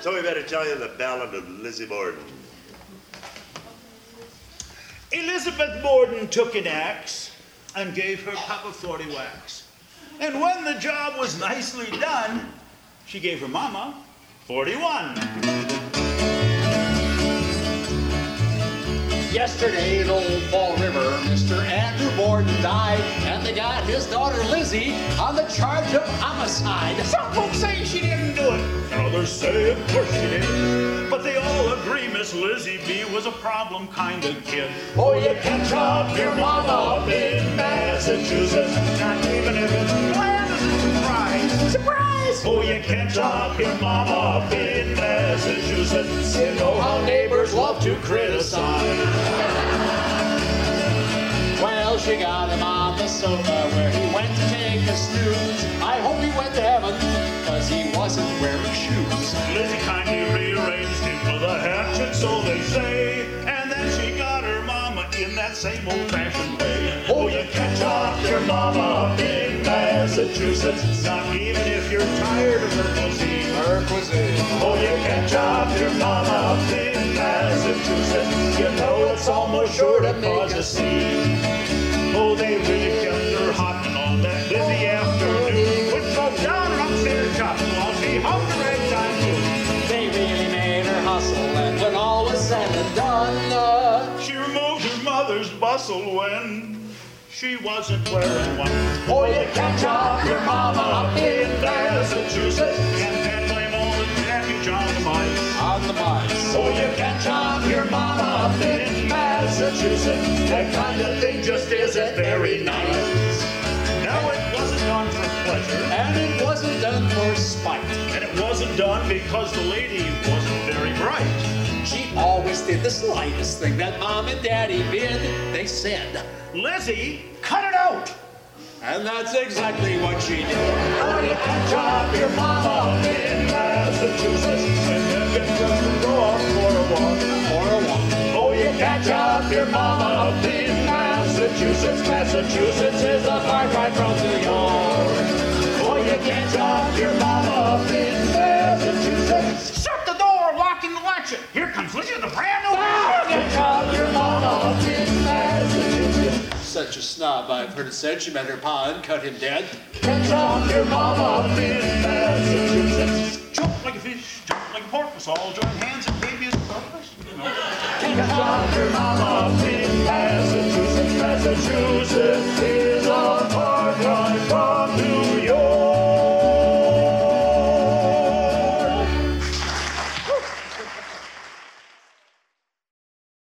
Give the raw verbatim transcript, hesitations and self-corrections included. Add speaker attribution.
Speaker 1: So we better tell you the ballad of Lizzie Borden.
Speaker 2: Elizabeth Borden took an axe and gave her papa forty whacks. And when the job was nicely done, she gave her mama forty-one.
Speaker 3: Yesterday in Old Fall River, Mister Andrew Borden died, and they got his daughter Lizzie on the charge of homicide.
Speaker 2: Some folks say she didn't do it, and others say of course she did. But they all agree Miss Lizzie B was a problem kind of kid.
Speaker 3: Oh, you can chop your mama up in Massachusetts,
Speaker 2: not even if it's bland as a surprise.
Speaker 3: Surprise!
Speaker 2: Oh, you can chop your mama up in Massachusetts.
Speaker 3: You know how neighbors love to criticize. Well, she got him on the sofa where he went to take a snooze. I hope he went to heaven, cause he wasn't wearing shoes.
Speaker 2: Lizzie kindly rearranged him with a hatchet, so they say. And then she got her mama in that same old-fashioned way.
Speaker 3: Oh, you can chop your mama up in Massachusetts,
Speaker 2: not even if you're tired of her cuisine.
Speaker 3: Her cuisine.
Speaker 2: Oh, you can chop your mama up in Massachusetts. You know it's almost sure to cause a scene. Oh, they really kept her hot on that busy afternoon. Which broke down and upstairs chopping while she hummed the ragtime tune.
Speaker 3: They really made her hustle, and when all was said and done, uh,
Speaker 2: she removed her mother's bustle when she wasn't wearing one.
Speaker 3: Oh, you can chop your mama up in Massachusetts,
Speaker 2: and then blame all the damage on the mice.
Speaker 3: On the mice. Oh, you can chop your mama up in Massachusetts. That kind of thing just isn't very nice.
Speaker 2: Now it wasn't done for pleasure,
Speaker 3: and it wasn't done for spite,
Speaker 2: and it wasn't done because the lady wasn't very bright.
Speaker 3: She always did the slightest thing that Mom and Daddy bid. They said,
Speaker 2: Lizzie, cut it out.
Speaker 3: And that's exactly what she did.
Speaker 2: Oh, you can chop your mama up in Massachusetts, and then get dressed and go off for a walk.
Speaker 3: For a walk.
Speaker 2: Oh, you can chop your mama up in Massachusetts. Massachusetts is a far drive from New York. Oh, you can chop your mama up in Massachusetts. Shut the door, locking the latch. Here comes Lizzie with a brand new one. You can chop your mama up in Massachusetts.
Speaker 3: Such a snob, I've heard it said. She met her pa and cut him dead.
Speaker 2: Can chop your mama up in Massachusetts. Jump like a fish, jump like a porpoise. All join hands and baby is purpose. Can chop your mama up in Massachusetts, Massachusetts.